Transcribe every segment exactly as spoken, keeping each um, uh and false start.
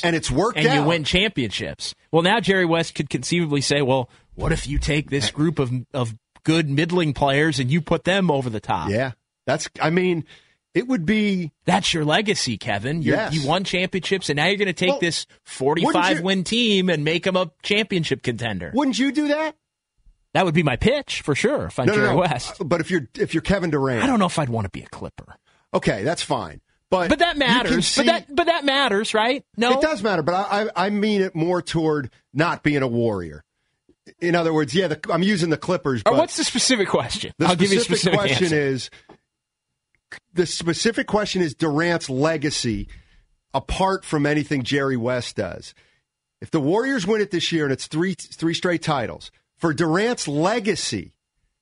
And it's worked and out. And you win championships. Well, now Jerry West could conceivably say, well, what if you take this group of of good middling players and you put them over the top? Yeah. That's, I mean, it would be. That's your legacy, Kevin. You're, yes. You won championships, and now you're going to take well, this forty-five win team and make them a championship contender. Wouldn't you do that? That would be my pitch for sure if I'm no, Jerry no, no. West. But if you're if you're Kevin Durant, I don't know if I'd want to be a Clipper. Okay, that's fine. But but that matters. See, but that but that matters, right? No, it does matter. But I I, I mean it more toward not being a Warrior. In other words, yeah, the, I'm using the Clippers. But or what's the specific question? The I'll specific give you a specific question answer. is the specific question is Durant's legacy apart from anything Jerry West does. If the Warriors win it this year and it's three three straight titles, for Durant's legacy,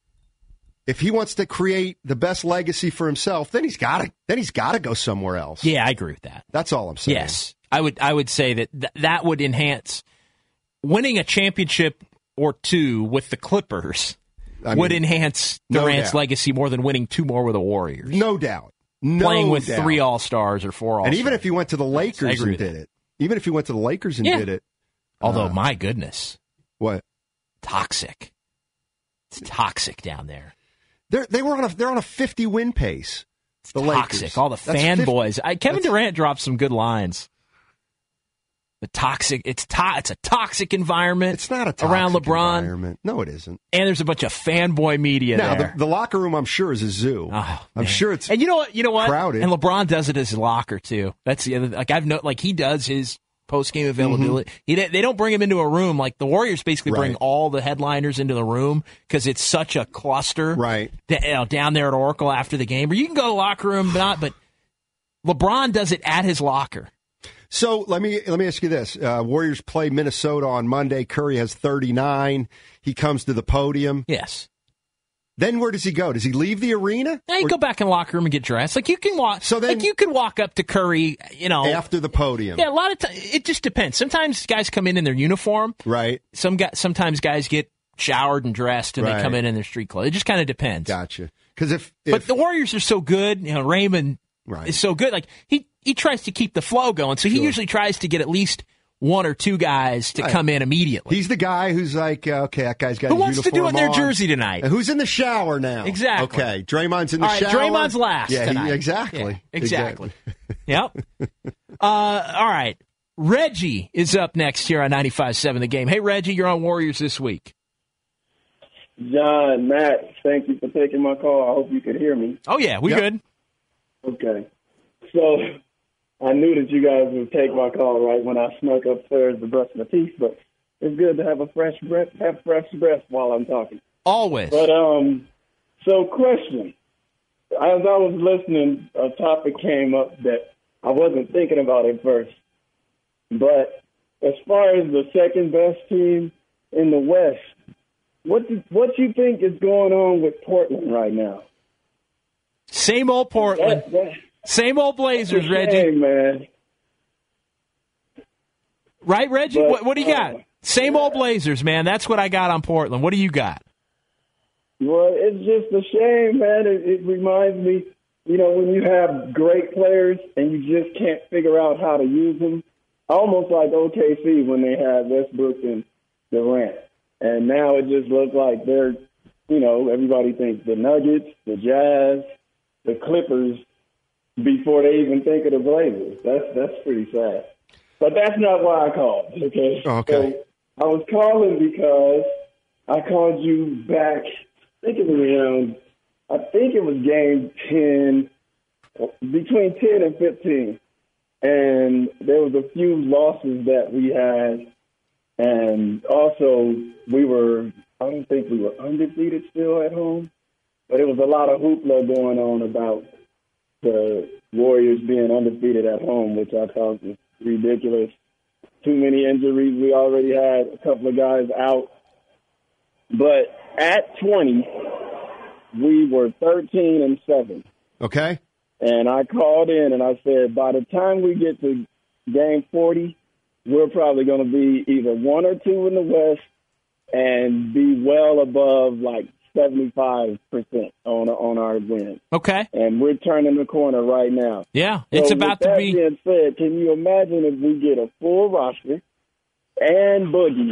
if he wants to create the best legacy for himself, then he's got to then he's got to go somewhere else. Yeah, I agree with that. That's all I'm saying. Yes, I would I would say that th- that would enhance winning a championship or two with the Clippers. I mean, would enhance Durant's no legacy more than winning two more with the Warriors. No doubt. No Playing with doubt. three All-Stars or four All-Stars. And even if he went to the Lakers and did it. Even if he went to the Lakers and yeah. did it. Although, uh, my goodness. What? Toxic. It's toxic down there. They're, they were on a, they're on a fifty-win pace. It's the toxic. Lakers. All the fanboys. Kevin That's, Durant dropped some good lines. The toxic. It's to, It's a toxic environment. It's not a toxic around LeBron. environment. No, it isn't. And there's a bunch of fanboy media now, there. The, the locker room, I'm sure, is a zoo. Oh, I'm sure it's and you know what? You know what? crowded. And LeBron does it as his locker too. That's the other. Like I've no, like he does his post game availability. Mm-hmm. He they don't bring him into a room like the Warriors. Basically, right. bring all the headliners into the room because it's such a cluster. Right. That, you know, down there at Oracle after the game, or you can go to the locker room, but not. But LeBron does it at his locker. So let me let me ask you this: uh, Warriors play Minnesota on Monday. Curry has thirty-nine. He comes to the podium. Yes. Then where does he go? Does he leave the arena? Yeah, you or, go back in the locker room and get dressed. Like you can walk. So then, like you could walk up to Curry. You know, after the podium. Yeah, a lot of times it just depends. Sometimes guys come in in their uniform. Right. Some guys. Sometimes guys get showered and dressed and right. they come in in their street clothes. It just kind of depends. Gotcha. Because if, if but the Warriors are so good. You know, Raymond right. is so good. Like he. He tries to keep the flow going, so he sure. usually tries to get at least one or two guys to right. come in immediately. He's the guy who's like, uh, okay, that guy's got Who his wants to do it in their on. jersey tonight? And who's in the shower now? Exactly. Okay, Draymond's in the all right, shower. Draymond's last yeah, tonight. He, exactly. Yeah, exactly. Yep. Uh, all right. Reggie is up next here on ninety-five point seven The Game. Hey, Reggie, you're on Warriors this week. John, Matt, thank you for taking my call. I hope you could hear me. Oh, yeah, we yep. good. Okay. So I knew that you guys would take my call right when I snuck upstairs to brush my teeth, but it's good to have a fresh breath, have fresh breath while I'm talking. Always. But um, so question: as I was listening, a topic came up that I wasn't thinking about at first. But as far as the second best team in the West, what do, what you think is going on with Portland right now? Same old Portland. That, that, Same old Blazers, Hey, Reggie. man. Right, Reggie? But, what, what do you got? uh, Same old Blazers, man. That's what I got on Portland. What do you got? Well, it's just a shame, man. It, it reminds me, you know, when you have great players and you just can't figure out how to use them. Almost like O K C when they had Westbrook and Durant. And now it just looks like they're, you know, everybody thinks the Nuggets, the Jazz, the Clippers, before they even think of the Blazers. That's that's pretty sad. But that's not why I called, okay? Okay. So I was calling because I called you back, I think it was around, I think it was game ten, between ten and fifteen. And there was a few losses that we had. And also, we were, I don't think we were undefeated still at home. But it was a lot of hoopla going on about the Warriors being undefeated at home, which I thought was ridiculous. Too many injuries. We already had a couple of guys out. But at twenty, we were thirteen and seven. Okay. And I called in and I said, by the time we get to game forty, we're probably going to be either one or two in the West and be well above like seventy-five percent on on our win. Okay. And we're turning the corner right now. Yeah, it's so about with to that be. Being said, can you imagine if we get a full roster and Boogie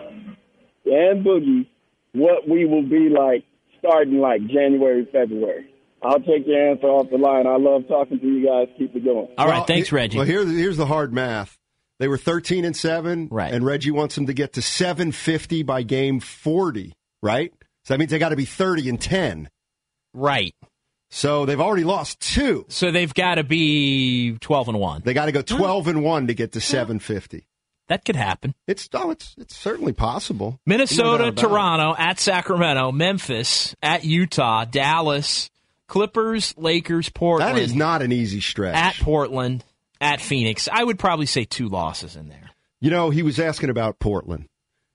and Boogie, what we will be like starting like January, February? I'll take your answer off the line. I love talking to you guys. Keep it going. All well, right, thanks, Reggie. Well, here, here's the hard math. They were thirteen and seven, right? And Reggie wants them to get to seven fifty by game forty, right? So that means they got to be thirty and ten, right? So they've already lost two. So they've got to be twelve and one. They got to go twelve and one to get to seven fifty. That could happen. It's oh, it's it's certainly possible. Minnesota, Toronto, at Sacramento, Memphis, at Utah, Dallas, Clippers, Lakers, Portland. That is not an easy stretch. At Portland, at Phoenix. I would probably say two losses in there. You know, he was asking about Portland.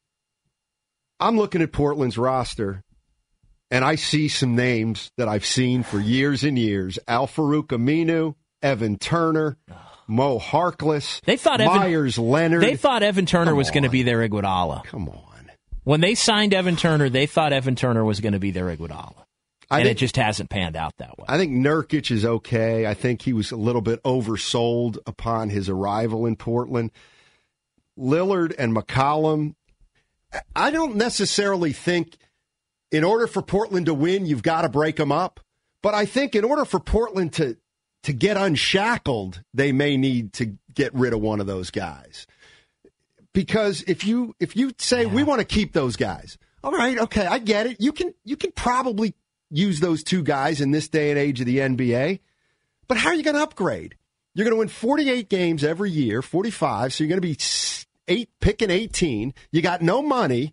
I'm looking at Portland's roster, and I see some names that I've seen for years and years. Al-Farouq Aminu, Evan Turner, Mo Harkless, they thought Evan, Myers Leonard. They thought Evan Turner Come was going to on. be their Iguodala. Come on. When they signed Evan Turner, they thought Evan Turner was going to be their Iguodala. I and think, it just hasn't panned out that way. I think Nurkic is okay. I think he was a little bit oversold upon his arrival in Portland. Lillard and McCollum, I don't necessarily think in order for Portland to win, you've got to break them up. But I think in order for Portland to, to get unshackled, they may need to get rid of one of those guys. Because if you if you say yeah. we want to keep those guys, all right, okay, I get it. You can you can probably use those two guys in this day and age of the N B A. But how are you going to upgrade? You're going to win forty-eight games every year, forty-five, so you're going to be eight picking eighteen. You got no money.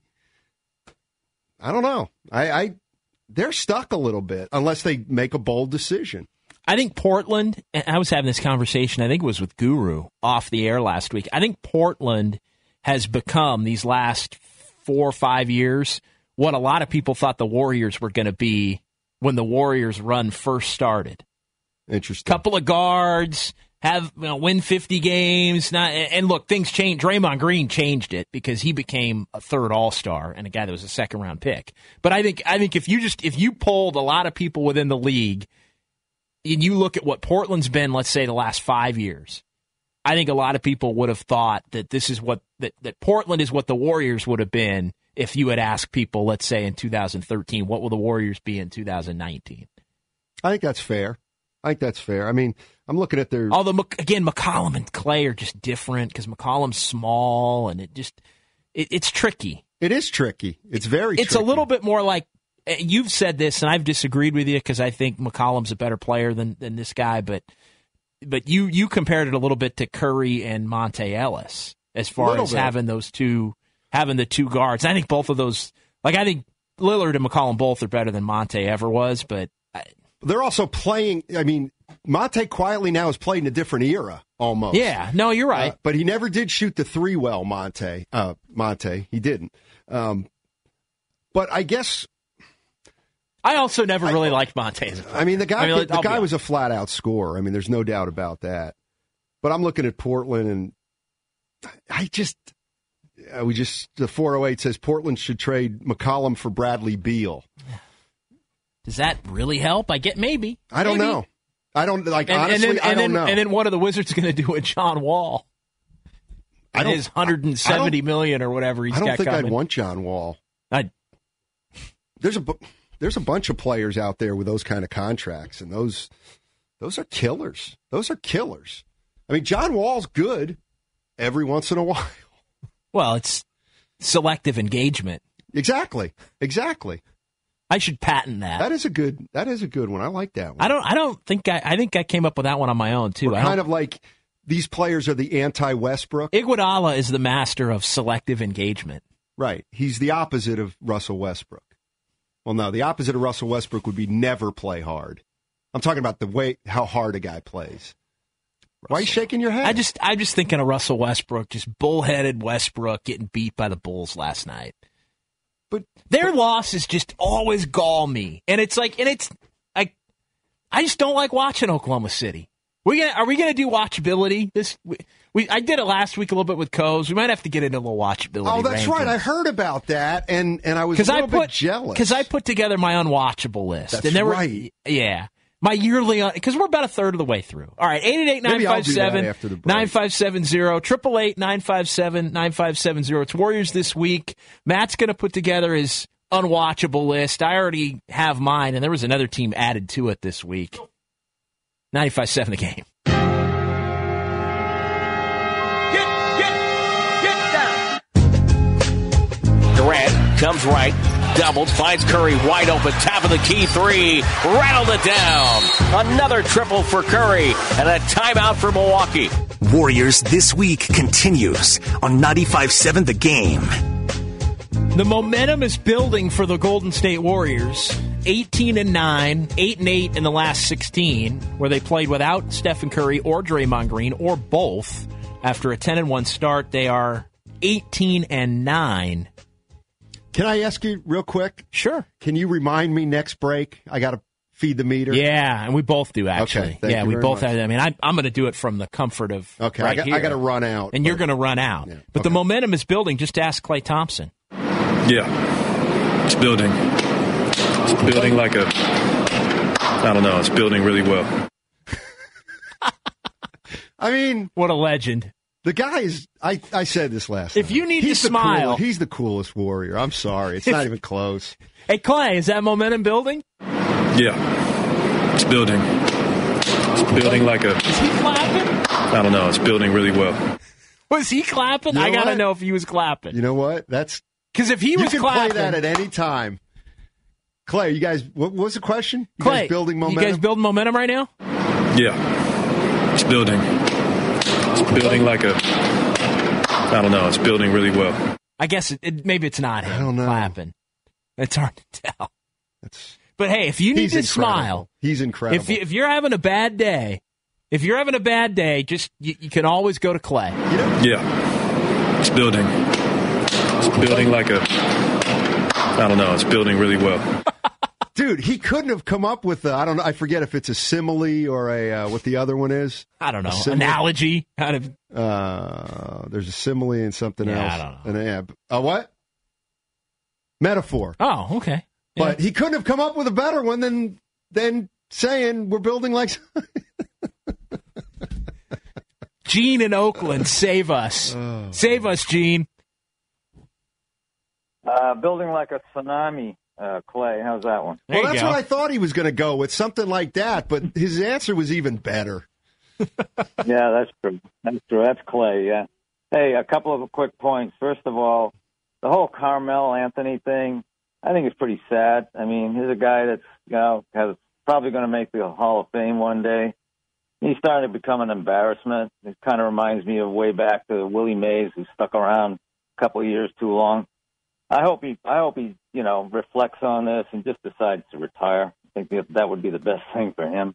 I don't know. I, I they're stuck a little bit unless they make a bold decision. I think Portland, and I was having this conversation, I think it was with Guru off the air last week. I think Portland has become, these last four or five years, what a lot of people thought the Warriors were going to be when the Warriors run first started. Interesting. Couple of guards, have you know, win fifty games. Not, and look, things changed. Draymond Green changed it because he became a third All-Star and a guy that was a second-round pick. But I think I think if you just if you polled a lot of people within the league and you look at what Portland's been, let's say, the last five years, I think a lot of people would have thought that this is what that, that Portland is what the Warriors would have been if you had asked people, let's say, in two thousand thirteen, what will the Warriors be in two thousand nineteen? I think that's fair. I think that's fair. I mean, I'm looking at their... Although, again, McCollum and Clay are just different because McCollum's small, and it just it, it's tricky. It is tricky. It's very It's tricky. a little bit more like, you've said this, and I've disagreed with you because I think McCollum's a better player than, than this guy, but but you, you compared it a little bit to Curry and Monte Ellis as far as bit. having those two, having the two guards. I think both of those, like I think Lillard and McCollum both are better than Monte ever was, but... I, They're also playing, I mean, Monte quietly now is playing a different era, almost. Yeah, no, you're right. Uh, but he never did shoot the three well, Monte. Uh, Monte, he didn't. Um, but I guess... I also never really I, liked Monte as a player. I mean, the guy, I mean, the guy was a flat-out scorer. I mean, there's no doubt about that. But I'm looking at Portland, and I just... Uh, we just... The four oh eight says Portland should trade McCollum for Bradley Beal. Does that really help? I get maybe. I don't maybe. know. I don't like and, honestly. And then, I and don't then, know. And then what are the Wizards going to do with John Wall? I don't, his one hundred seventy million or whatever he's got coming. I don't think I'd want John Wall. I. There's a there's a bunch of players out there with those kind of contracts, and those those are killers. Those are killers. I mean, John Wall's good every once in a while. Well, it's selective engagement. Exactly. Exactly. I should patent that. That is a good. That is a good one. I like that one. I don't. I don't think. I. I think I came up with that one on my own too. We're I kind of like these players are the anti-Westbrook. Iguodala is the master of selective engagement. Right. He's the opposite of Russell Westbrook. Well, no, the opposite of Russell Westbrook would be never play hard. I'm talking about the way how hard a guy plays. Russell. Why are you shaking your head? I just. I'm just thinking of Russell Westbrook, just bullheaded Westbrook getting beat by the Bulls last night. But their but, losses just always gall me, and it's like, and it's like, I just don't like watching Oklahoma City. We gonna, are we going to do watchability? This we, We I did it last week a little bit with Coes. We might have to get into a little watchability. Oh, that's rankings. right. I heard about that, and, and I was a little I put, bit jealous. Because I put together my unwatchable list. That's and there right. Were, yeah. My yearly, because we're about a third of the way through. All right, eight eight eight, nine five seven, nine five seven zero, eight eight eight, nine five seven, nine five seven zero. It's Warriors this week. Matt's going to put together his unwatchable list. I already have mine, and there was another team added to it this week. ninety-five seven The Game. Get, get, get down. Durant comes right. Doubled, finds Curry wide open, top of the key three, rattled it down. Another triple for Curry, and a timeout for Milwaukee. Warriors This Week continues on ninety-five seven The Game. The momentum is building for the Golden State Warriors. eighteen and nine, eight and eight in the last sixteen, where they played without Stephen Curry or Draymond Green, or both. After a ten and one start, they are eighteen and nine. Can I ask you real quick? Sure. Can you remind me next break? I got to feed the meter. Yeah, and we both do, actually. Okay, thank yeah, you we very both much. have. I mean, I, I'm going to do it from the comfort of Okay, right I got, here. I got to run out. And but, you're going to run out. Yeah, but the okay. momentum is building. Just ask Klay Thompson. Yeah, it's building. It's building like a, I don't know, it's building really well. I mean, What a legend. the guy is, I, I said this last If night. you need He's to the smile. coolest- he's the coolest Warrior. I'm sorry. It's not even close. Hey, Klay, is that momentum building? Yeah, it's building. It's building like a, Is he clapping? I don't know, it's building really well. Was he clapping? You know I got to what? know if he was clapping. You know what? That's Because if he You was can clapping. play that at any time. Clay, you guys, what, what was the question? You Klay, guys building momentum? You guys building momentum right now? Yeah, it's building. It's building like a, I don't know, it's building really well. I guess it, it, maybe it's not him I don't know. clapping. It's hard to tell. That's, But hey, if you need he's to incredible. smile, He's incredible. if you, if you're having a bad day, if you're having a bad day, just you, you can always go to Klay. You know, Yeah, it's building. It's building like a, I don't know, it's building really well. dude, he couldn't have come up with, a, I don't know, I forget if it's a simile or a, uh, what the other one is. I don't know. A simile? Analogy. Kind of. Uh, there's a simile and something Yeah, else. I don't know. An ab. A what? Metaphor. Oh, okay. Yeah. But he couldn't have come up with a better one than than saying we're building like. Gene in Oakland, save us. Oh. Save us, Gene. Uh, building like a tsunami, uh, Clay. How's that one? There Well, you that's go. what I thought he was going to go with, something like that. But his answer was even better. Yeah, that's true. That's true. That's Clay, yeah. Hey, a couple of quick points. First of all, the whole Carmelo Anthony thing, I think it's pretty sad. I mean, he's a guy that's, you know, has probably going to make the Hall of Fame one day. He's starting to become an embarrassment. It kind of reminds me of way back to Willie Mays, who stuck around a couple of years too long. I hope he, I hope he, you know, reflects on this and just decides to retire. I think that, that would be the best thing for him.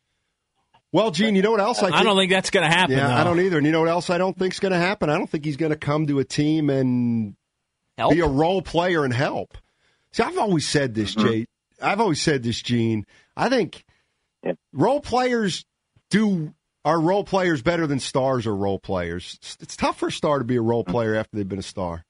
Well, Gene, you know what else I think? I don't think that's going to happen. Yeah, though. I don't either. And you know what else I don't think is going to happen? I don't think he's going to come to a team and Help? be a role player and help. See, I've always said this, Mm-hmm. Jay. I've always said this, Gene. I think Yeah. role players do are role players better than stars are role players. It's, it's tough for a star to be a role player after they've been a star.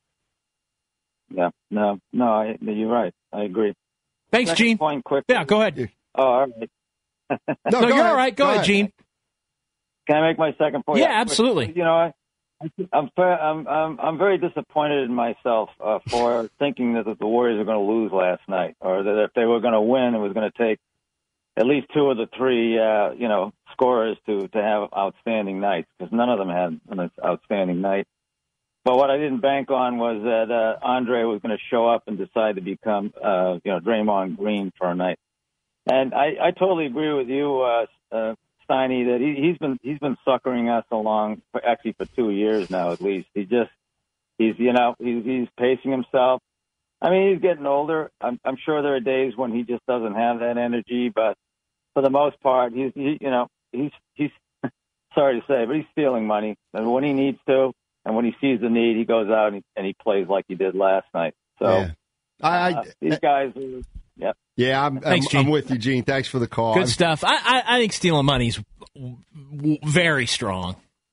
Yeah, no, no, I, you're right. I agree. Thanks, Second Gene. point, quick. Yeah, go ahead. Oh, all right. No, go you're ahead. all right. Go, ahead, Gene. Can I make my second point? Yeah, absolutely. You know, I, I'm, I'm, I'm, I'm very disappointed in myself uh, for thinking that the Warriors were going to lose last night, or that if they were going to win, it was going to take at least two of the three, uh, you know, scorers to, to have outstanding nights, because none of them had an outstanding night. But what I didn't bank on was that uh, Andre was going to show up and decide to become, uh, you know, Draymond Green for a night. And I, I totally agree with you, uh, uh, Steiny, that he, he's been he's been suckering us along for, actually for two years now at least. He just he's you know he's he's pacing himself. I mean, he's getting older. I'm, I'm sure there are days when he just doesn't have that energy, but for the most part, he's he, you know he's he's sorry to say, but he's stealing money. And when he needs to, and when he sees the need, he goes out and he, and he plays like he did last night. So Yeah. I, uh, I, these guys, are, yep. yeah, I'm, Thanks, I'm, Gene. I'm with you, Gene. Thanks for the call. Good I'm- stuff. I, I, I think stealing money's w- w- very strong.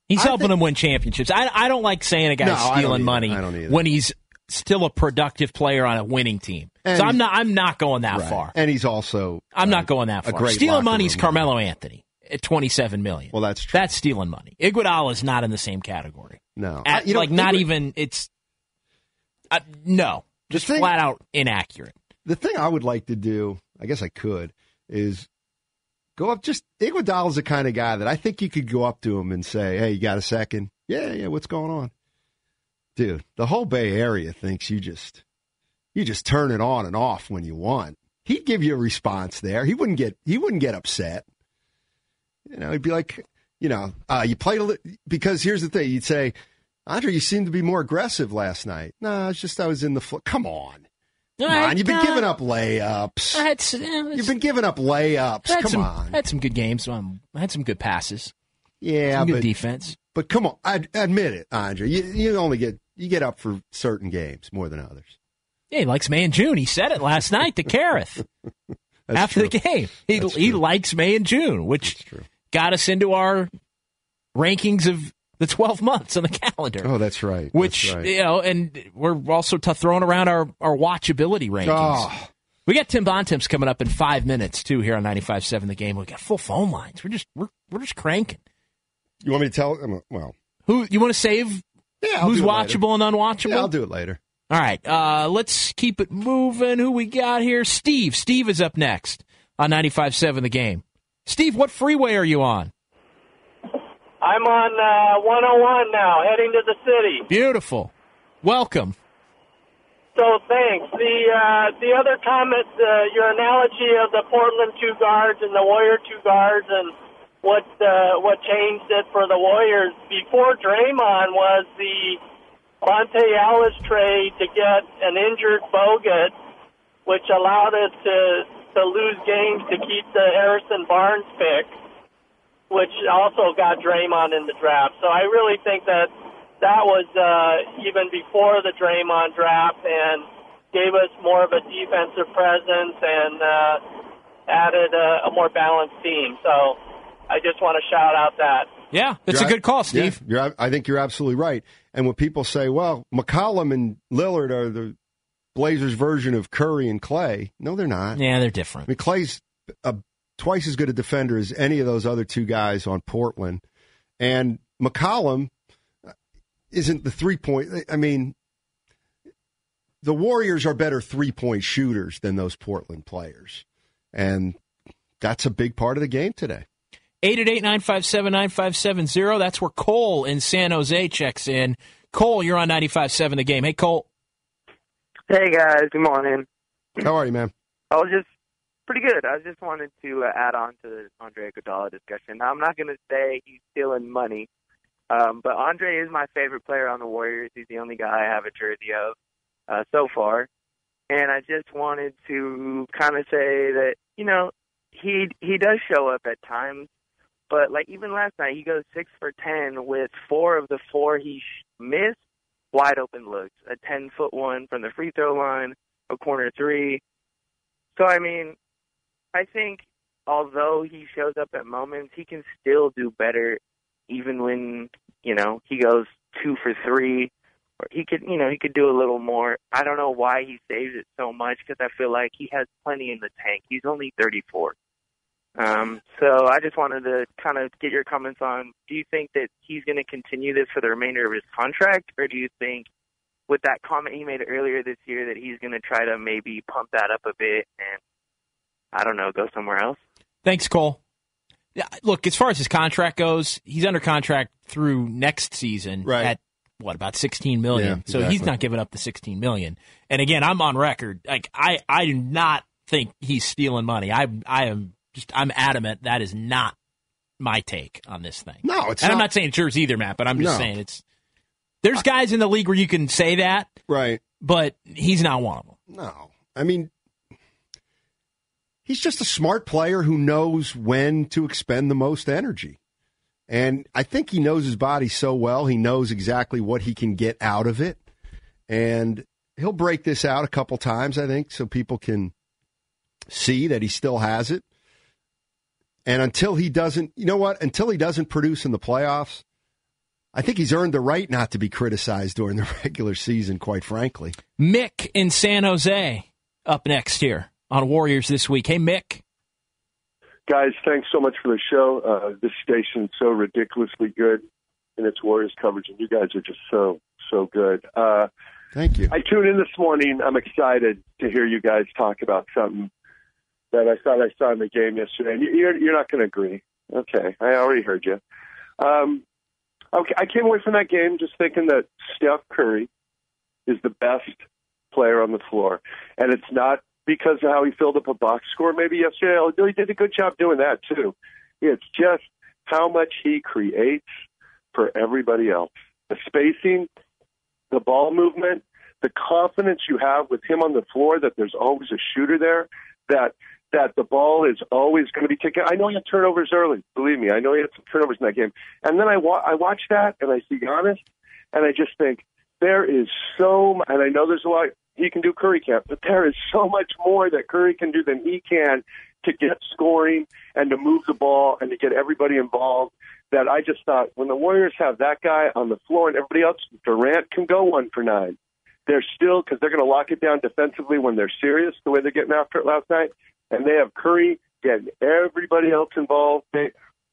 He's I helping think, them win championships. I, I don't like saying a guy's no, stealing money when he's still a productive player on a winning team. And so I'm not I'm not going that right. far. And he's also I'm uh, not going that far. Great stealing money's Carmelo man. Anthony at twenty-seven million dollars. Well, that's true. That's stealing money. Iguodala is not in the same category. No. At, I, you know, like, not Iguod- even, it's, uh, no. Just thing, flat out inaccurate. The thing I would like to do, I guess I could, is go up. Just Iguodala's the kind of guy that I think you could go up to him and say, "Hey, you got a second? Yeah, yeah. What's going on, dude?" The whole Bay Area thinks you just you just turn it on and off when you want. He'd give you a response there. He wouldn't get he wouldn't get upset. You know, he'd be like, you know, uh, you played a li-, because here's the thing. You'd say, "Andre, you seemed to be more aggressive last night." No, it's just I was in the fl-. Come on. Come I, on, you've been uh, giving up layups. I had, uh, You've been giving up layups. I had Come some, on. I had some good games. Um, I had some good passes. Yeah, some good but, defense. But come on, I admit it, Andre. You, you only get you get up for certain games more than others. Yeah, he likes May and June. He said it last night to Kareth after true. the game. He That's he true. likes May and June, which got us into our rankings of the twelve months on the calendar. Oh, that's right. Which, that's right. you know, and we're also t- throwing around our, our watchability rankings. Oh. We got Tim Bontemps coming up in five minutes, too, here on ninety-five seven The Game. We got full phone lines. We're just we're, we're just cranking. You want me to tell? Well, Who you want to save? Yeah, I'll who's do it watchable later. and unwatchable? Yeah, I'll do it later. All right, uh, let's keep it moving. Who we got here? Steve. Steve is up next on ninety-five seven The Game. Steve, what freeway are you on? I'm on uh, one oh one now, heading to the city. Beautiful. Welcome. So thanks. The uh, the other comment, uh, your analogy of the Portland two guards and the Warrior two guards, and what uh, what changed it for the Warriors before Draymond was the Monte Ellis trade to get an injured Bogut, which allowed us to to lose games to keep the Harrison Barnes pick, which also got Draymond in the draft. So I really think that that was uh, even before the Draymond draft and gave us more of a defensive presence and uh, added a, a more balanced team. So I just want to shout out that. Yeah, that's You're a good call, Steve. Yeah, you're, I think you're absolutely right. And when people say, well, McCollum and Lillard are the Blazers' version of Curry and Clay, no, they're not. Yeah, they're different. I mean, Clay's a, twice as good a defender as any of those other two guys on Portland. And McCollum isn't the three-point. I mean, the Warriors are better three-point shooters than those Portland players. And that's a big part of the game today. eight eight eight, nine five seven, nine five seven zero. That's where Cole in San Jose checks in. Cole, you're on ninety-five seven The Game. Hey, Cole. Hey, guys. Good morning. How are you, man? I was just pretty good. I just wanted to uh, add on to the Andre Iguodala discussion. Now, I'm not going to say he's stealing money, um, but Andre is my favorite player on the Warriors. He's the only guy I have a jersey of uh, so far. And I just wanted to kind of say that, you know, he he does show up at times. But, like, even last night, he goes six for ten with four of the four he missed wide-open looks. A ten-foot one from the free throw line, a corner three. So, I mean, I think although he shows up at moments, he can still do better even when, you know, he goes two for three. Or he could, you know, he could do a little more. I don't know why he saves it so much because I feel like he has plenty in the tank. He's only thirty-four. Um, so I just wanted to kind of get your comments on, do you think that he's going to continue this for the remainder of his contract, or do you think with that comment he made earlier this year that he's going to try to maybe pump that up a bit and, I don't know, go somewhere else? Thanks, Cole. Yeah, look, as far as his contract goes, he's under contract through next season Right. at, what, about sixteen million dollars. Yeah, so exactly. he's not giving up the sixteen million dollars. And again, I'm on record. Like, I, I do not think he's stealing money. I, I am just, I'm adamant that is not my take on this thing. No, it's and not. I'm not saying it's yours either, Matt, but I'm just No. saying it's, there's guys in the league where you can say that, Right. but he's not one of them. No. I mean, he's just a smart player who knows when to expend the most energy. And I think he knows his body so well, he knows exactly what he can get out of it. And he'll break this out a couple times, I think, so people can see that he still has it. And until he doesn't, you know what? Until he doesn't produce in the playoffs, I think he's earned the right not to be criticized during the regular season, quite frankly. Mick in San Jose up next here on Warriors This Week. Hey, Mick. Guys, thanks so much for the show. Uh, this station's so ridiculously good in its Warriors coverage, and you guys are just so, so good. Uh, Thank you. I tuned in this morning. I'm excited to hear you guys talk about something that I thought I saw in the game yesterday. And you're, you're not going to agree. Okay, I already heard you. Um, okay, I came away from that game just thinking that Steph Curry is the best player on the floor. And it's not because of how he filled up a box score maybe yesterday, although he did a good job doing that too. It's just how much he creates for everybody else. The spacing, the ball movement, the confidence you have with him on the floor that there's always a shooter there, that that the ball is always going to be taken. I know he had turnovers early. Believe me, I know he had some turnovers in that game. And then I, wa- I watch that, and I see Giannis, and I just think there is so – and I know there's a lot he can do Curry can't, but there is so much more that Curry can do than he can to get scoring and to move the ball and to get everybody involved, that I just thought when the Warriors have that guy on the floor and everybody else, Durant can go one for nine. They're still – because they're going to lock it down defensively when they're serious, the way they're getting after it last night. And they have Curry getting everybody else involved. They,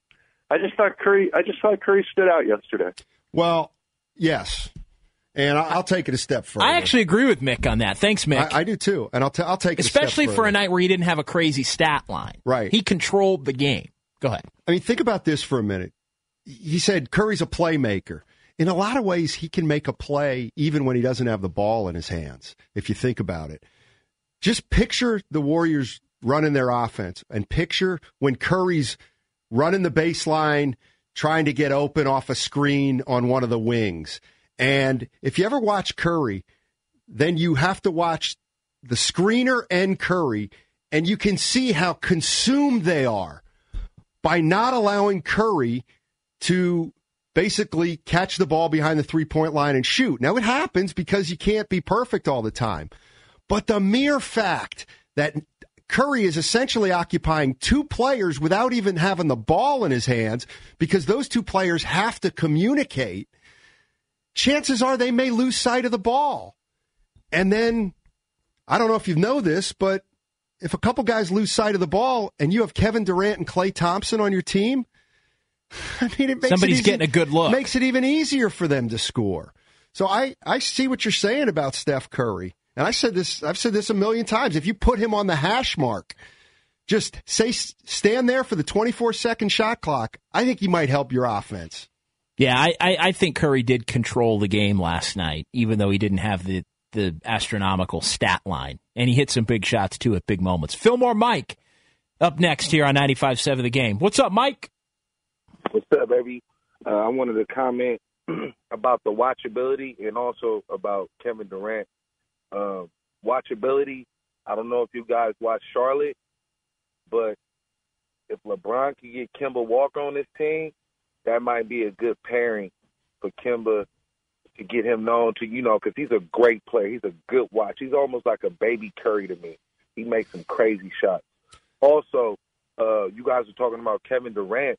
I just thought Curry. I just thought Curry stood out yesterday. Well, yes, and I'll take it a step further. I actually agree with Mick on that. Thanks, Mick. I, I do too, and I'll t- I'll take it especially a step for further. a night where he didn't have a crazy stat line. Right, he controlled the game. Go ahead. I mean, think about this for a minute. He said Curry's a playmaker. In a lot of ways, he can make a play even when he doesn't have the ball in his hands. If you think about it, just picture the Warriors running their offense, and picture when Curry's running the baseline, trying to get open off a screen on one of the wings. And if you ever watch Curry, then you have to watch the screener and Curry, and you can see how consumed they are by not allowing Curry to basically catch the ball behind the three-point line and shoot. Now, it happens because you can't be perfect all the time. But the mere fact that Curry is essentially occupying two players without even having the ball in his hands because those two players have to communicate, chances are they may lose sight of the ball. And then, I don't know if you know this, but if a couple guys lose sight of the ball and you have Kevin Durant and Klay Thompson on your team, I mean, it makes somebody's it easy, getting a good look. Makes it even easier for them to score. So I, I see what you're saying about Steph Curry. And I said this, I've said this a million times. If you put him on the hash mark, just say, stand there for the twenty-four second shot clock, I think he might help your offense. Yeah, I, I, I think Curry did control the game last night, even though he didn't have the, the astronomical stat line. And he hit some big shots, too, at big moments. Fillmore Mike up next here on ninety-five seven The Game. What's up, Mike? What's up, baby? Uh, I wanted to comment about the watchability and also about Kevin Durant. Uh, watchability, I don't know if you guys watch Charlotte, but if LeBron can get Kemba Walker on this team, that might be a good pairing for Kemba to get him known to, you know, because he's a great player. He's a good watch. He's almost like a baby Curry to me. He makes some crazy shots. Also, uh, you guys are talking about Kevin Durant.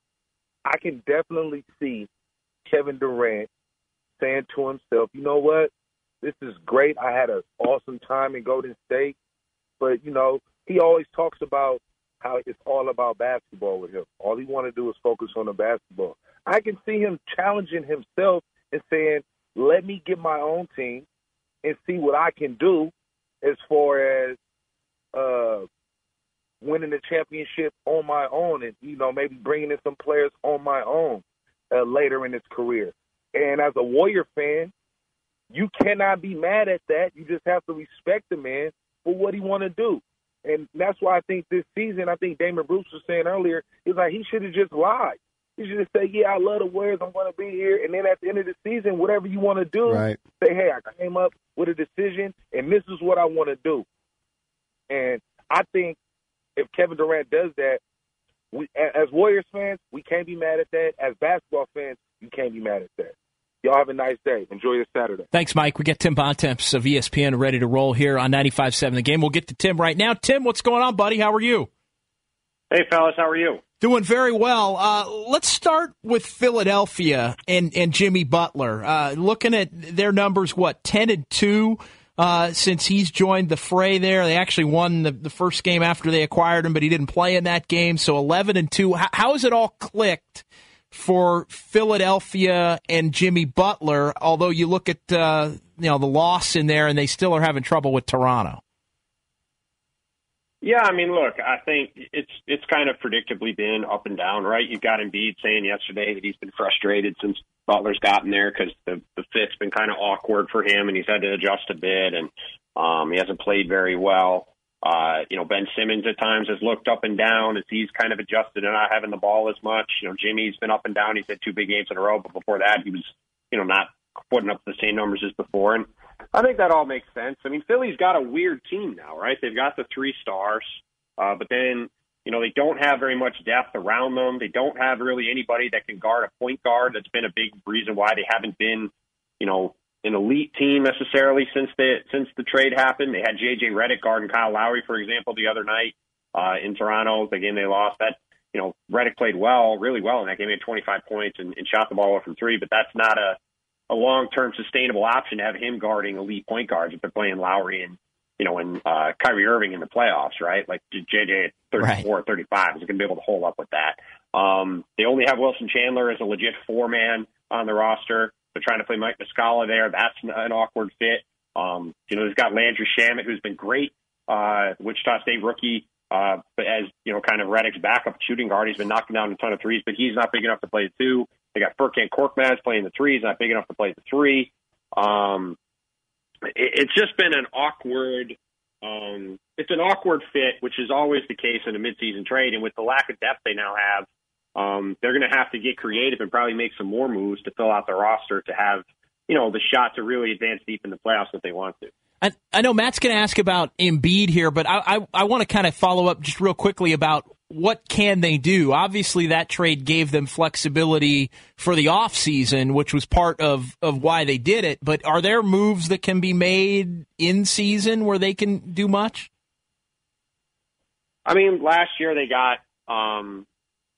I can definitely see Kevin Durant saying to himself, you know what? This is great. I had an awesome time in Golden State. But, you know, he always talks about how it's all about basketball with him. All he want to do is focus on the basketball. I can see him challenging himself and saying, let me get my own team and see what I can do as far as uh, winning the championship on my own and, you know, maybe bringing in some players on my own uh, later in his career. And as a Warrior fan, you cannot be mad at that. You just have to respect the man for what he want to do. And that's why I think this season, I think Damon Bruce was saying earlier, he's like, he should have just lied. He should have said, yeah, I love the Warriors, I'm going to be here. And then at the end of the season, whatever you want to do, right. say, hey, I came up with a decision, and this is what I want to do. And I think if Kevin Durant does that, we, as Warriors fans, we can't be mad at that. As basketball fans, you can't be mad at that. Y'all have a nice day. Enjoy your Saturday. Thanks, Mike. We get Tim Bontemps of E S P N ready to roll here on ninety-five seven The Game. We'll get to Tim right now. Tim, what's going on, buddy? How are you? Hey, fellas. How are you? Doing very well. Uh, let's start with Philadelphia and, and Jimmy Butler. Uh, looking at their numbers, what, ten and two uh, since he's joined the fray there. They actually won the, the first game after they acquired him, but he didn't play in that game. So eleven and two. How, how has it all clicked for Philadelphia and Jimmy Butler, although you look at uh, you know the loss in there and they still are having trouble with Toronto? Yeah, I mean, look, I think it's it's kind of predictably been up and down, right? You've got Embiid saying yesterday that he's been frustrated since Butler's gotten there because the, the fit's been kind of awkward for him and he's had to adjust a bit and um, he hasn't played very well. Uh, you know, Ben Simmons at times has looked up and down as he's kind of adjusted and not having the ball as much. You know, Jimmy's been up and down. He's had two big games in a row, but before that he was, you know, not putting up the same numbers as before. And I think that all makes sense. I mean, Philly's got a weird team now, right? They've got the three stars, uh, but then, you know, they don't have very much depth around them. They don't have really anybody that can guard a point guard. That's been a big reason why they haven't been, you know, an elite team necessarily since the since the trade happened. They had J J Redick guarding Kyle Lowry, for example, the other night uh, in Toronto, the game they lost. That, you know, Redick played well, really well in that game. He had twenty-five points and, and shot the ball from three, but that's not a a long-term sustainable option to have him guarding elite point guards if they're playing Lowry and, you know, and uh, Kyrie Irving in the playoffs, right? Like J J at thirty-four, right. thirty-five is going to be able to hold up with that. Um, they only have Wilson Chandler as a legit four-man on the roster. They're trying to play Mike Muscala there. That's an awkward fit. Um, you know, they've got Landry Shamet, who's been great, uh, Wichita State rookie, uh, but as, you know, kind of Redick's backup shooting guard. He's been knocking down a ton of threes, but he's not big enough to play the two. They got Furkan Korkmaz playing the three. He's not big enough to play the three. Um, it, it's just been an awkward, um, it's an awkward fit, which is always the case in a midseason trade. And with the lack of depth they now have, um, they're going to have to get creative and probably make some more moves to fill out their roster to have, you know, the shot to really advance deep in the playoffs if they want to. I, I know Matt's going to ask about Embiid here, but I, I, I want to kind of follow up just real quickly about what can they do? Obviously, that trade gave them flexibility for the offseason, which was part of, of why they did it. But are there moves that can be made in season where they can do much? I mean, last year they got, um,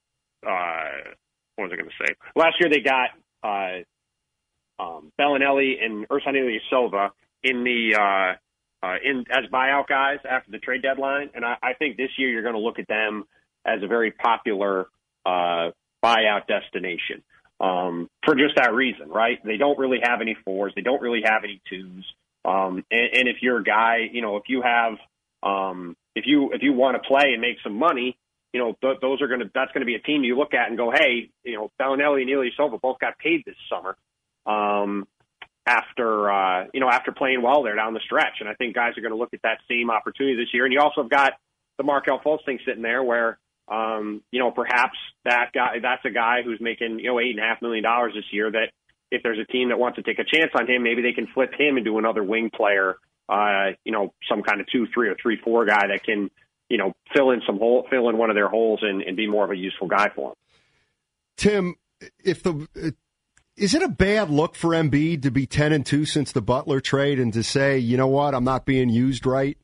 uh, what was I going to say? Last year they got uh, um, Bellinelli and Ersan Ilyasova in the uh, uh, in as buyout guys after the trade deadline, and I, I think this year you're going to look at them as a very popular uh, buyout destination um, for just that reason, right? They don't really have any fours, they don't really have any twos, um, and, and if you're a guy, you know, if you have, um, if you if you want to play and make some money, you know, th- those are going to that's going to be a team you look at and go, hey, you know, Bellinelli and Ilyasova both got paid this summer. Um, after, uh, you know, after playing well there down the stretch. And I think guys are going to look at that same opportunity this year. And you also have got the Markelle Fultz thing sitting there where, um, you know, perhaps that guy, that's a guy who's making, you know, eight and a half million dollars this year that if there's a team that wants to take a chance on him, maybe they can flip him into another wing player, uh, you know, some kind of two, three or three, four guy that can, you know, fill in some hole, fill in one of their holes and, and be more of a useful guy for them. Tim, if the, is it a bad look for Embiid to be ten and two since the Butler trade and to say, you know what, I'm not being used right?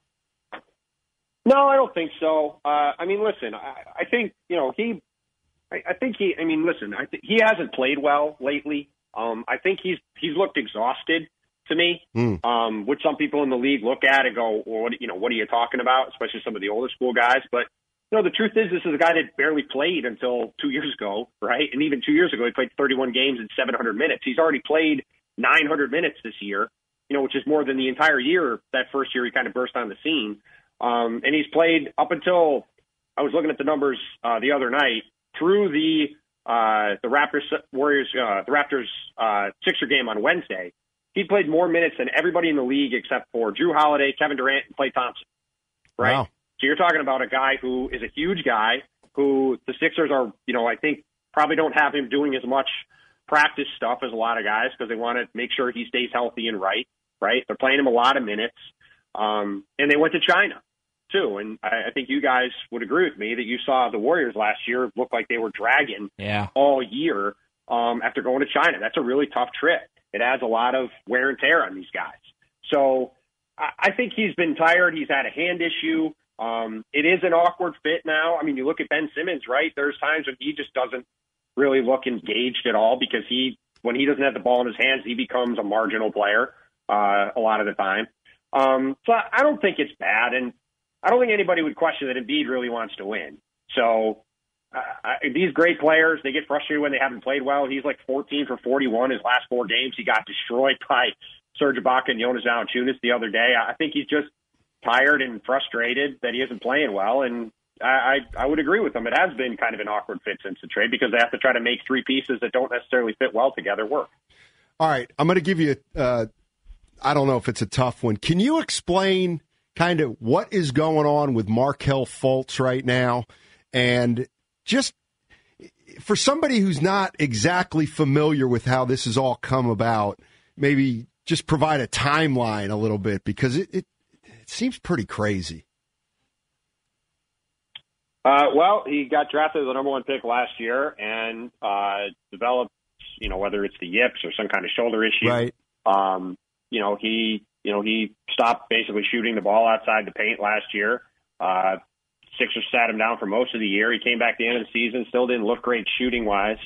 No, I don't think so. Uh, I mean, listen, I, I think, you know, he, I, I think he, I mean, listen, I think he hasn't played well lately. Um, I think he's, he's looked exhausted to me, mm. um, which some people in the league look at and go, well, what, you know, what are you talking about? Especially some of the older school guys. But, you know, the truth is, this is a guy that barely played until two years ago, right? And even two years ago, he played thirty-one games and seven hundred minutes. He's already played nine hundred minutes this year, you know, which is more than the entire year. That first year he kind of burst on the scene. Um, and he's played up until, I was looking at the numbers uh, the other night, through the uh, the Raptors Warriors, uh, the Raptors uh, Sixer game on Wednesday. He played more minutes than everybody in the league except for Drew Holiday, Kevin Durant, and Klay Thompson, right? Wow. So you're talking about a guy who is a huge guy who the Sixers are, you know, I think probably don't have him doing as much practice stuff as a lot of guys because they want to make sure he stays healthy and right, right? They're playing him a lot of minutes. Um, and they went to China, too. And I, I think you guys would agree with me that you saw the Warriors last year look like they were dragging yeah. all year um, after going to China. That's a really tough trip. It adds a lot of wear and tear on these guys. So I, I think he's been tired. He's had a hand issue. Um, it is an awkward fit now. I mean, you look at Ben Simmons, right? There's times when he just doesn't really look engaged at all because he, when he doesn't have the ball in his hands, he becomes a marginal player uh, a lot of the time. Um, so I don't think it's bad, and I don't think anybody would question that Embiid really wants to win. So uh, I, these great players, they get frustrated when they haven't played well. He's like fourteen for forty-one his last four games. He got destroyed by Serge Ibaka and Jonas Valanciunas the other day. I think he's just tired and frustrated that he isn't playing well, and I, I, I would agree with him. It has been kind of an awkward fit since the trade because they have to try to make three pieces that don't necessarily fit well together work. All right, I'm going to give you, uh, I don't know if it's a tough one. Can you explain kind of what is going on with Markelle Fultz right now? And just for somebody who's not exactly familiar with how this has all come about, maybe just provide a timeline a little bit because it, it, it seems pretty crazy. Uh, well, he got drafted as the number one pick last year and uh, developed, you know, whether it's the yips or some kind of shoulder issue. Right. Um, you know, he, you know, he stopped basically shooting the ball outside the paint last year. Uh, Sixers sat him down for most of the year. He came back at the end of the season, still didn't look great shooting wise.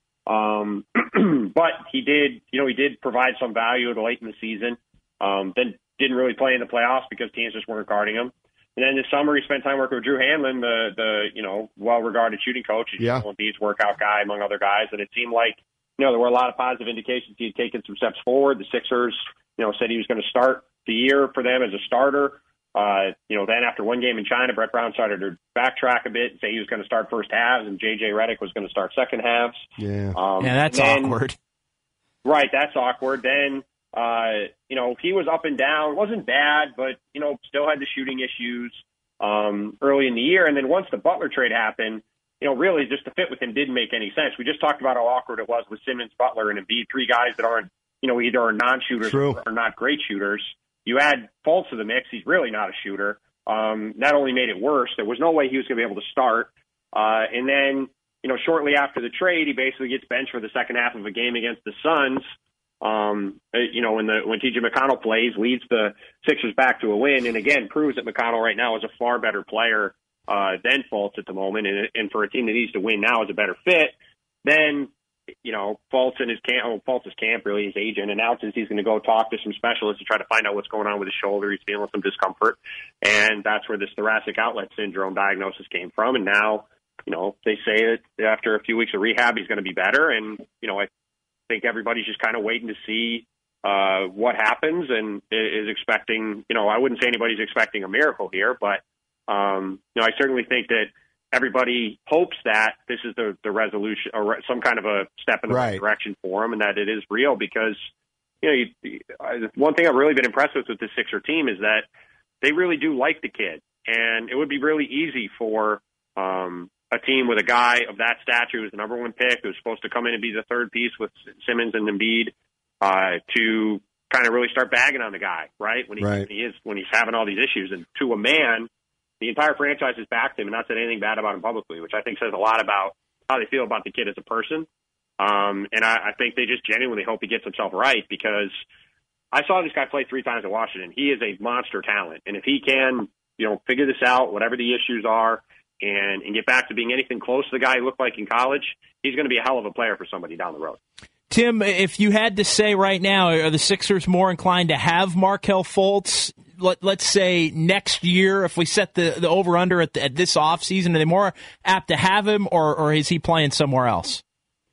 Um, but he did, you know, he did provide some value late in the season. Um, then didn't really play in the playoffs because teams just weren't guarding him. And then this summer, he spent time working with Drew Hanlon, the, the you know, well-regarded shooting coach. He's yeah. Embiid's workout guy, among other guys. And it seemed like, you know, there were a lot of positive indications he had taken some steps forward. The Sixers, you know, said he was going to start the year for them as a starter. Uh, you know, then after one game in China, Brett Brown started to backtrack a bit and say he was going to start first halves and J J Redick was going to start second halves. Yeah, um, yeah that's then, awkward. Right, that's awkward. Then, uh, you know, he was up and down. Wasn't bad, but, you know, still had the shooting issues um, early in the year. And then once the Butler trade happened, you know, really just the fit with him didn't make any sense. We just talked about how awkward it was with Simmons, Butler, and Embiid, three guys that aren't, you know, either are non-shooters True. or not great shooters. You add Fultz to the mix, he's really not a shooter. Um, that only made it worse. There was no way he was going to be able to start. Uh, and then, you know, shortly after the trade, he basically gets benched for the second half of a game against the Suns. Um, you know, when the when T J McConnell plays, leads the Sixers back to a win, and again proves that McConnell right now is a far better player uh, than Fultz at the moment, and, and for a team that needs to win now is a better fit. Then, you know, Fultz and his camp, oh, Fultz's camp, really his agent, announces he's going to go talk to some specialists to try to find out what's going on with his shoulder. He's feeling some discomfort, and that's where this thoracic outlet syndrome diagnosis came from. And now, you know, they say that after a few weeks of rehab, he's going to be better. And you know, I think everybody's just kind of waiting to see uh, what happens and is expecting. You know, I wouldn't say anybody's expecting a miracle here, but um, you know, I certainly think that everybody hopes that this is the, the resolution or some kind of a step in the right. right direction for him and that it is real because, you know, you, one thing I've really been impressed with with this Sixer team is that they really do like the kid. And it would be really easy for um, a team with a guy of that stature who's the number one pick, who's supposed to come in and be the third piece with Simmons and Embiid, uh, to kind of really start bagging on the guy, right? When he, right. when he is, when he's having all these issues. And to a man, the entire franchise has backed him and not said anything bad about him publicly, which I think says a lot about how they feel about the kid as a person. Um, and I, I think they just genuinely hope he gets himself right because I saw this guy play three times in Washington. He is a monster talent. And if he can, you know, figure this out, whatever the issues are, and, and get back to being anything close to the guy he looked like in college, he's going to be a hell of a player for somebody down the road. Tim, if you had to say right now, are the Sixers more inclined to have Markelle Fultz? Let, let's say next year, if we set the, the over-under at, the, at this offseason, are they more apt to have him, or, or is he playing somewhere else?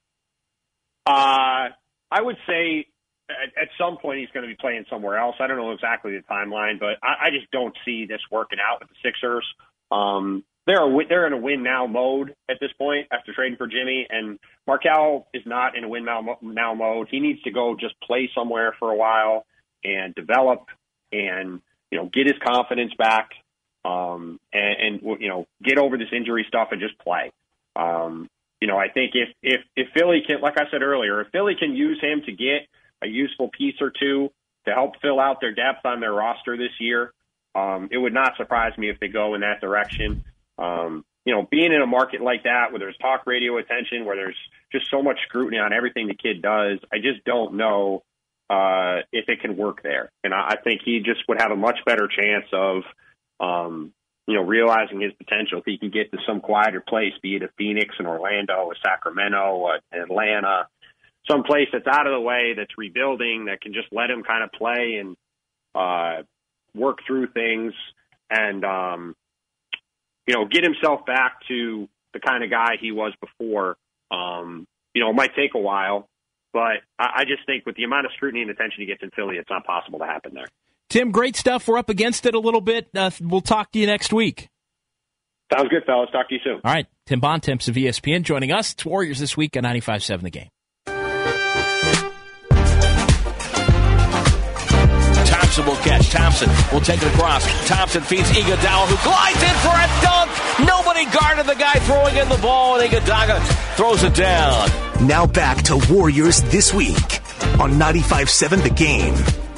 Uh, I would say at, at some point he's going to be playing somewhere else. I don't know exactly the timeline, but I, I just don't see this working out with the Sixers. Um, they're, a, they're in a win-now mode at this point after trading for Jimmy, and Markelle is not in a win-now now mode. He needs to go just play somewhere for a while and develop and you know, get his confidence back, um, and, and, you know, get over this injury stuff and just play. Um, you know, I think if, if, if Philly can, like I said earlier, if Philly can use him to get a useful piece or two to help fill out their depth on their roster this year, um, it would not surprise me if they go in that direction. Um, you know, being in a market like that where there's talk radio attention, where there's just so much scrutiny on everything the kid does, I just don't know Uh, if it can work there. And I, I think he just would have a much better chance of, um, you know, realizing his potential. If he can get to some quieter place, be it a Phoenix, an Orlando, a Sacramento, an Atlanta, some place that's out of the way, that's rebuilding, that can just let him kind of play and uh, work through things and, um, you know, get himself back to the kind of guy he was before. Um, you know, it might take a while, but I, I just think with the amount of scrutiny and attention he gets in Philly, it's not possible to happen there. Tim, great stuff. We're up against it a little bit. Uh, we'll talk to you next week. Sounds good, fellas. Talk to you soon. All right. Tim Bontemps of E S P N joining us. It's Warriors this week on ninety-five seven The Game. Thompson will catch. Thompson will take it across. Thompson feeds Iguodala, who glides in for a dunk. Nobody guarded the guy throwing in the ball, and Iguodala throws it down. Now back to Warriors This Week on ninety-five seven The Game.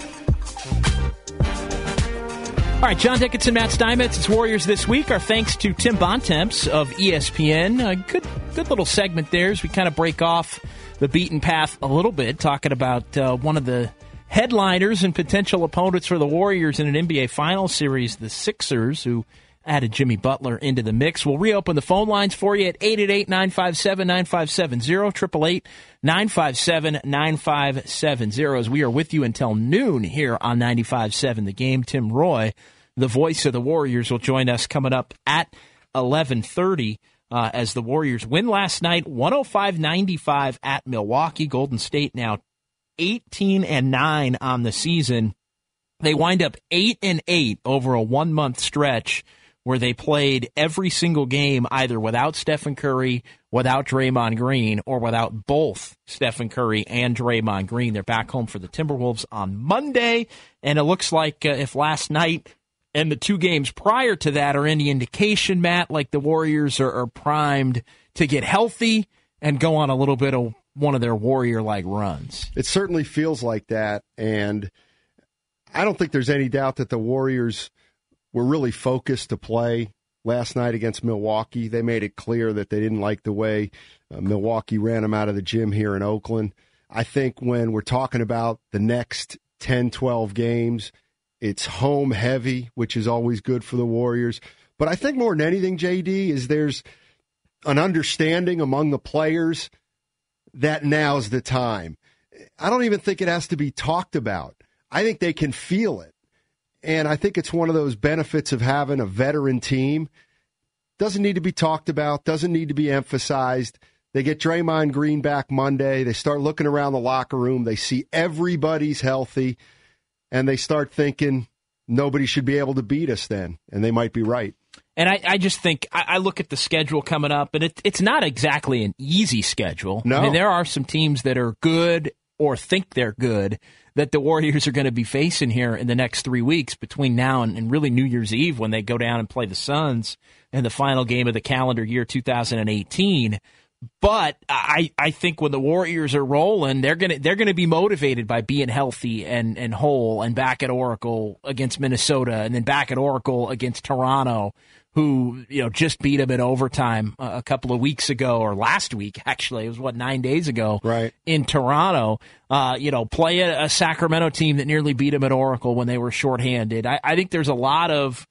All right, John Dickinson, Matt Steinmetz. It's Warriors This Week. Our thanks to Tim Bontemps of E S P N. A good, good little segment there as we kind of break off the beaten path a little bit, talking about uh, one of the headliners and potential opponents for the Warriors in an N B A Finals series, the Sixers, who added Jimmy Butler into the mix. We'll reopen the phone lines for you at eight eight eight, nine five seven, nine five seven zero, eight eight eight, nine five seven, nine five seven zero, as we are with you until noon here on ninety-five seven The Game. Tim Roy, the voice of the Warriors, will join us coming up at eleven thirty uh, as the Warriors win last night, one oh five ninety-five at Milwaukee. Golden State now eighteen and nine on the season. They wind up eight and eight over a one-month stretch where they played every single game either without Stephen Curry, without Draymond Green, or without both Stephen Curry and Draymond Green. They're back home for the Timberwolves on Monday, and it looks like uh, if last night and the two games prior to that are any indication, Matt, like the Warriors are, are primed to get healthy and go on a little bit of one of their Warrior-like runs. It certainly feels like that, and I don't think there's any doubt that the Warriors were really focused to play last night against Milwaukee. They made it clear that they didn't like the way uh, Milwaukee ran them out of the gym here in Oakland. I think when we're talking about the next ten, twelve games, it's home heavy, which is always good for the Warriors. But I think more than anything, J D, is there's an understanding among the players that now's the time. I don't even think it has to be talked about. I think they can feel it. And I think it's one of those benefits of having a veteran team. Doesn't need to be talked about, doesn't need to be emphasized. They get Draymond Green back Monday. They start looking around the locker room. They see everybody's healthy, and they start thinking nobody should be able to beat us then. And they might be right. And I, I just think, I, I look at the schedule coming up, and it, it's not exactly an easy schedule. No. I mean, there are some teams that are good or think they're good that the Warriors are going to be facing here in the next three weeks between now and, and really New Year's Eve when they go down and play the Suns in the final game of the calendar year two thousand eighteen. But I, I think when the Warriors are rolling, they're gonna they're gonna be motivated by being healthy and, and whole and back at Oracle against Minnesota and then back at Oracle against Toronto, who you know just beat them in overtime a couple of weeks ago or last week actually. It was what nine days ago, right, in Toronto. Uh, you know, play a, a Sacramento team that nearly beat them at Oracle when they were shorthanded. I, I think there's a lot of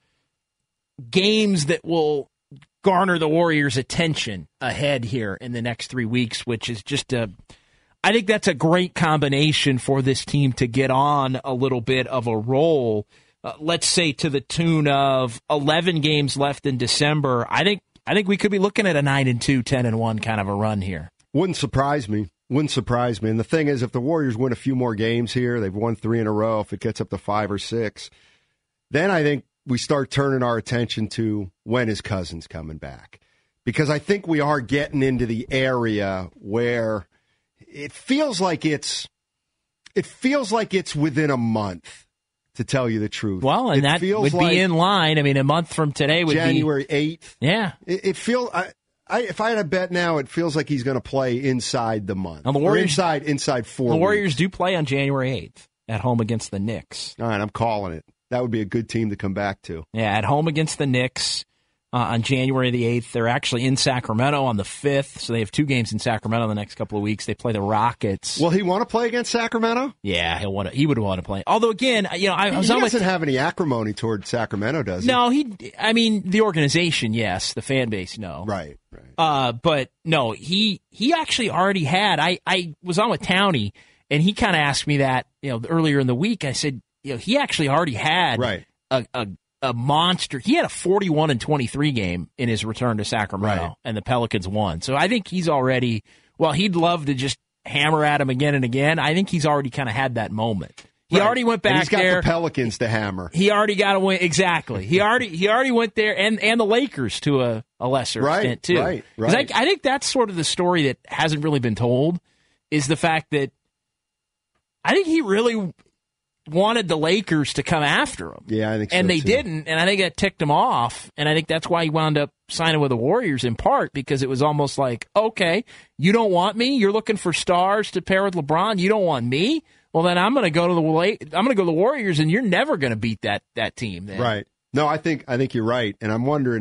games that will garner the Warriors' attention ahead here in the next three weeks, which is just a, I think that's a great combination for this team to get on a little bit of a roll. Uh, let's say to the tune of eleven games left in December. I think I think we could be looking at a nine and two, ten and one kind of a run here. Wouldn't surprise me. Wouldn't surprise me. And the thing is, if the Warriors win a few more games here, they've won three in a row. If it gets up to five or six, then I think we start turning our attention to when is Cousins coming back. Because I think we are getting into the area where it feels like it's it feels like it's within a month, to tell you the truth. Well, and it that would like be in line. I mean, a month from today would January be January eighth. Yeah. It, it feels I, I if I had a bet now, it feels like he's going to play inside the month. Now, the Warriors, or inside inside four. The Warriors weeks. do play on January eighth at home against the Knicks. All right, I'm calling it. That would be a good team to come back to. Yeah, at home against the Knicks. uh, on January the eighth. They're actually in Sacramento on the fifth, so they have two games in Sacramento the next couple of weeks. They play the Rockets. Will he want to play against Sacramento? Yeah, he'll want to, he would want to play. Although, again, you know, I, I was he on doesn't with, have any acrimony toward Sacramento, does he? No, he. I mean, the organization, yes. The fan base, no. Right, right. Uh, but no, he he actually already had. I, I was on with Townie, and he kind of asked me that, you know, earlier in the week. I said, you know, he actually already had right. a, a a monster. He had a forty-one and twenty-three game in his return to Sacramento, right. and the Pelicans won. So I think he's already. Well, he'd love to just hammer at him again and again. I think he's already kind of had that moment. He right. already went back and he's got there. the Pelicans to hammer. He already got a win. Exactly. He already he already went there, and, and the Lakers to a, a lesser right, extent too. Right, right. I, I think that's sort of the story that hasn't really been told, is the fact that I think he really wanted the Lakers to come after him. Yeah, I think so, and they too. didn't, and I think that ticked him off, and I think that's why he wound up signing with the Warriors in part, because it was almost like, okay, you don't want me? You're looking for stars to pair with LeBron? You don't want me? Well, then I'm going to go to the I'm going to go to the Warriors, and you're never going to beat that that team. Then. Right. No, I think I think you're right, and I'm wondering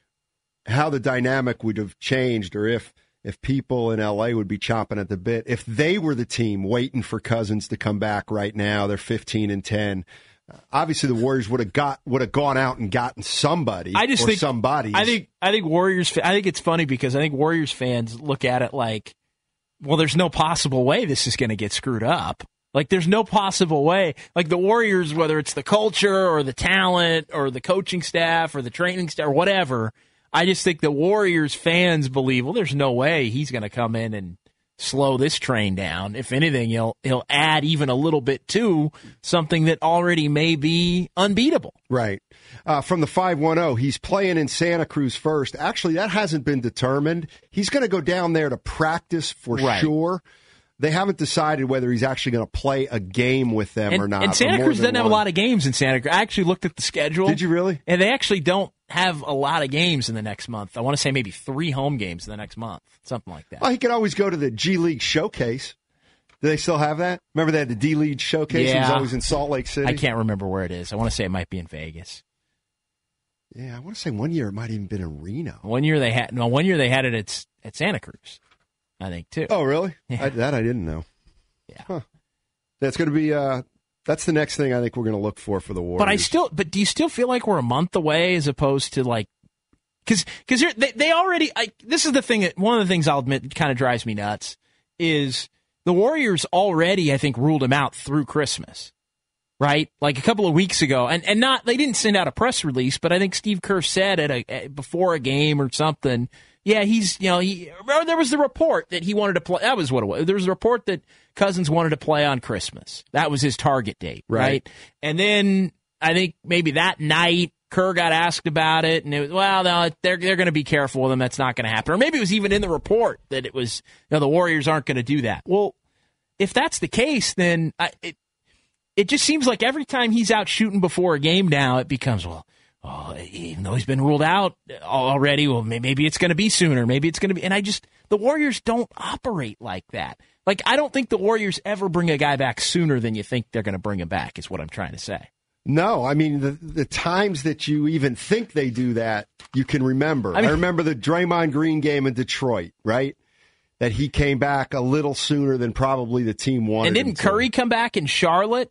how the dynamic would have changed, or if if people in L A would be chomping at the bit if they were the team waiting for Cousins to come back. Right now, they're fifteen and ten. Uh, obviously, the Warriors would have got would have gone out and gotten somebody. I just or think somebody. I think I think Warriors. I think it's funny because I think Warriors fans look at it like, well, there's no possible way this is going to get screwed up. Like, there's no possible way. Like, the Warriors, whether it's the culture or the talent or the coaching staff or the training staff or whatever, I just think the Warriors fans believe, well, there's no way he's going to come in and slow this train down. If anything, he'll he'll add even a little bit to something that already may be unbeatable. Right. Uh, from the five one zero, he's playing in Santa Cruz first. Actually, that hasn't been determined. He's going to go down there to practice for right. sure. They haven't decided whether he's actually going to play a game with them and, or not. And Santa Cruz doesn't have a lot of games in Santa Cruz. I actually looked at the schedule. Did you really? And they actually don't have a lot of games in the next month. I want to say maybe three home games in the next month, something like that. Well, he could always go to the G League Showcase. Do they still have that? Remember they had the D League Showcase? Yeah. It was always in Salt Lake City. I can't remember where it is. I want to say it might be in Vegas. Yeah, I want to say one year it might have even been in Reno. One year they had no. One year they had it at at Santa Cruz, I think too. Oh, really? Yeah. I, that I didn't know. Yeah, huh. That's going to be. Uh, that's the next thing I think we're going to look for for the Warriors. But I still. But do you still feel like we're a month away as opposed to like? Because because they they already. I, this is the thing. That, one of the things I'll admit kind of drives me nuts is the Warriors already, I think, ruled him out through Christmas. Right, like a couple of weeks ago, and and not they didn't send out a press release, but I think Steve Kerr said at a before a game or something. Yeah, he's you know he. Or there was the report that he wanted to play. That was what it was. There was a report that Cousins wanted to play on Christmas. That was his target date, right? right? And then I think maybe that night Kerr got asked about it, and it was well, no, they're they're going to be careful with him. That's not going to happen. Or maybe it was even in the report that it was. You know, the Warriors aren't going to do that. Well, if that's the case, then I, it. It just seems like every time he's out shooting before a game now, it becomes, well, oh, even though he's been ruled out already, well, maybe it's going to be sooner. Maybe it's going to be. And I just, the Warriors don't operate like that. Like, I don't think the Warriors ever bring a guy back sooner than you think they're going to bring him back, is what I'm trying to say. No, I mean, the the times that you even think they do that, you can remember. I, mean, I remember the Draymond Green game in Detroit, right? That he came back a little sooner than probably the team wanted. And didn't Curry come back in Charlotte?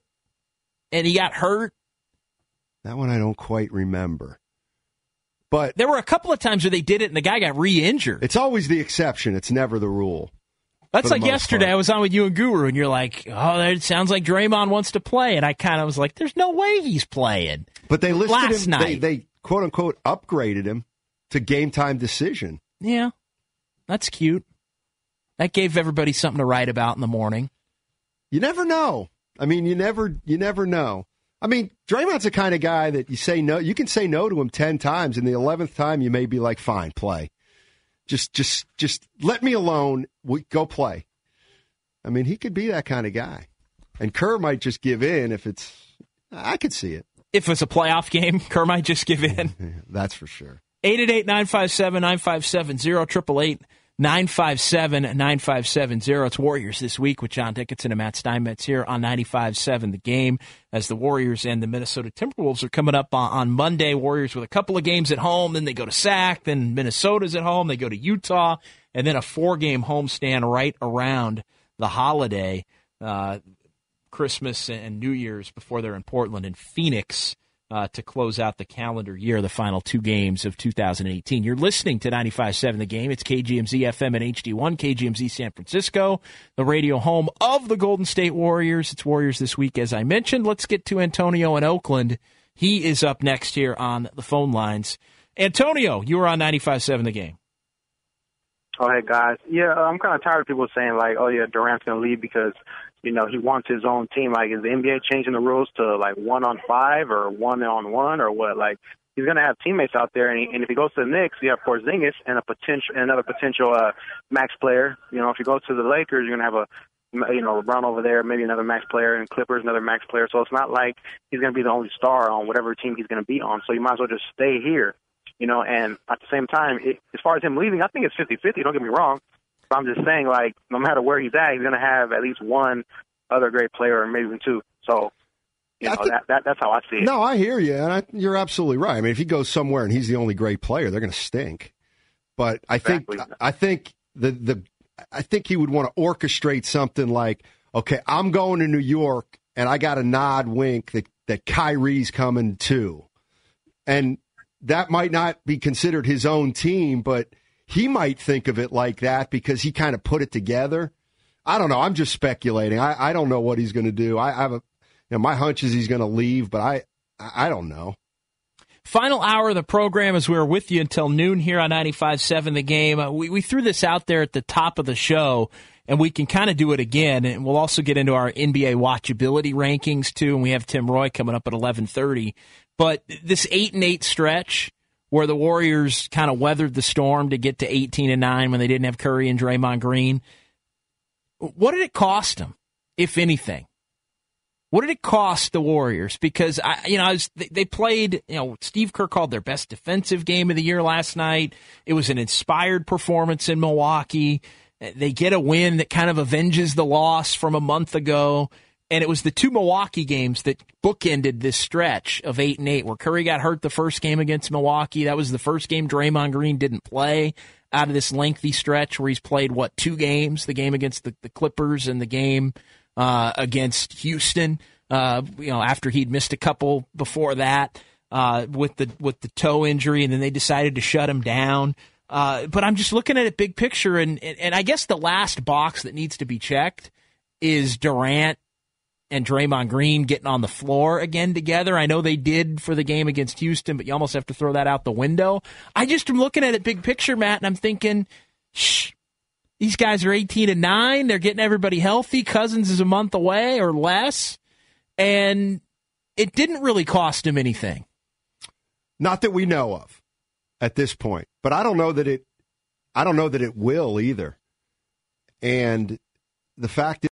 And he got hurt? That one I don't quite remember. But there were a couple of times where they did it and the guy got re-injured. It's always the exception. It's never the rule. That's like yesterday. Part. I was on with you and Guru, and you're like, oh, it sounds like Draymond wants to play. And I kind of was like, there's no way he's playing. But they listed Last him, night. They, they quote-unquote upgraded him to game-time decision. Yeah, that's cute. That gave everybody something to write about in the morning. You never know. I mean, you never you never know. I mean, Draymond's the kind of guy that you say no. You can say no to him ten times, and the eleventh time you may be like, fine, play. Just just just let me alone. We go play. I mean, he could be that kind of guy. And Kerr might just give in if it's – I could see it. If it's a playoff game, Kerr might just give in. That's for sure. eight eight eight, nine five seven, nine five seven zero, eight eight eight, nine five seven, nine five seven zero. It's Warriors This Week with John Dickinson and Matt Steinmetz here on ninety-five seven The Game, as the Warriors and the Minnesota Timberwolves are coming up on, on Monday. Warriors with a couple of games at home, then they go to Sac, then Minnesota's at home, they go to Utah, and then a four-game homestand right around the holiday, uh, Christmas and New Year's, before they're in Portland and Phoenix uh, to close out the calendar year, the final two games of two thousand eighteen. You're listening to ninety-five seven The Game. It's K G M Z F M and H D one, K G M Z San Francisco, the radio home of the Golden State Warriors. It's Warriors This Week, as I mentioned. Let's get to Antonio in Oakland. He is up next here on the phone lines. Antonio, you are on ninety-five seven The Game. Oh, hey, guys. Yeah, I'm kind of tired of people saying, like, oh, yeah, Durant's going to leave because, you know, he wants his own team. Like, is the N B A changing the rules to, like, one on five or one on one or what? Like, he's going to have teammates out there, and, he, and if he goes to the Knicks, you have Porzingis and a potential, another potential uh, max player. You know, if you go to the Lakers, you're going to have a, you know, LeBron over there, maybe another max player, and Clippers, another max player. So it's not like he's going to be the only star on whatever team he's going to be on. So you might as well just stay here. You know, and at the same time, it, as far as him leaving, I think it's fifty-fifty, don't get me wrong. But I'm just saying, like, no matter where he's at, he's going to have at least one other great player, or maybe even two. So, you know, think, that, that that's how I see it. No, I hear you, and I, you're absolutely right. I mean, if he goes somewhere and he's the only great player, they're going to stink. But I exactly. think I think the the I think he would want to orchestrate something like, okay, I'm going to New York, and I got a nod wink that, that Kyrie's coming too. And that might not be considered his own team, but he might think of it like that because he kind of put it together. I don't know. I'm just speculating. I, I don't know what he's going to do. I, I have a, you know, my hunch is he's going to leave, but I, I don't know. Final hour of the program as we're with you until noon here on ninety-five seven The Game. Uh, we, we threw this out there at the top of the show, and we can kind of do it again. And we'll also get into our N B A watchability rankings, too, and we have Tim Roy coming up at eleven thirty. But this eight and eight stretch where the Warriors kind of weathered the storm to get to eighteen and nine when they didn't have Curry and Draymond Green, what did it cost them, if anything? What did it cost the Warriors? Because I, you know, I was, they played. You know, Steve Kerr called their best defensive game of the year last night. It was an inspired performance in Milwaukee. They get a win that kind of avenges the loss from a month ago. And it was the two Milwaukee games that bookended this stretch of eight and eight, where Curry got hurt the first game against Milwaukee. That was the first game Draymond Green didn't play out of this lengthy stretch where he's played, what, two games, the game against the, the Clippers and the game uh, against Houston, uh, you know, after he'd missed a couple before that uh, with the with the toe injury, and then they decided to shut him down. Uh, but I'm just looking at it big picture, and, and, and I guess the last box that needs to be checked is Durant and Draymond Green getting on the floor again together. I know they did for the game against Houston, but you almost have to throw that out the window. I just am looking at it big picture, Matt, and I'm thinking, shh, these guys are eighteen and nine. They're getting everybody healthy. Cousins is a month away or less, and it didn't really cost him anything. Not that we know of at this point, but I don't know that it. I don't know that it will either. And the fact